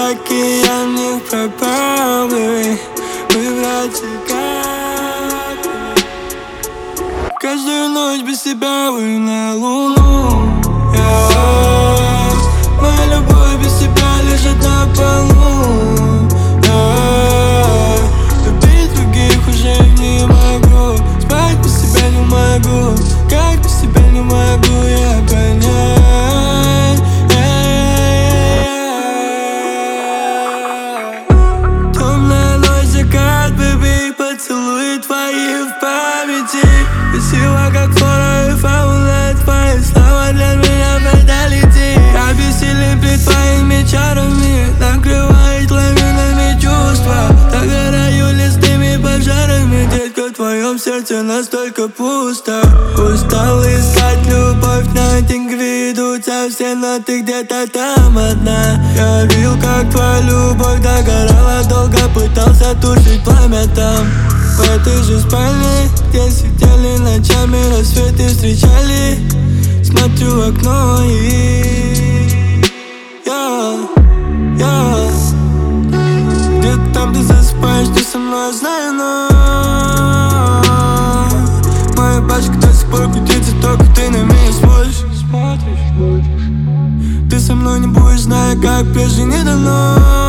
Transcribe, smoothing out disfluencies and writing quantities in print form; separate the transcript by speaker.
Speaker 1: и я в них пропал, baby. Выбраться как каждую ночь без тебя вы на луну. Моя любовь без тебя лежит на полу. Любить других уже не могу, спать без тебя не могу, как без тебя не могу я понять. Темная ночь, закат, baby, поцелуи твои в памяти. Красиво, как фото и фауна, твои слова для меня фаталити. Я бессилен пред твоими чарами, накрывает лавинами чувства. Так гораю лесными пожарами, детка, в твоем сердце настолько пусто. Устал искать любовь, на день ведутся все, но ты где-то там одна. Я видел, как твоя любовь догорала, долго пытался тушить пламя там. В этой же спальне, где сидели ночами, рассветы встречали. Смотрю в окно и где-то там ты засыпаешь, ты со мной, знаю, но моя пачка до сих пор крутится, только ты на меня смотришь. Ты со мной не будешь, зная, как прежде не дано.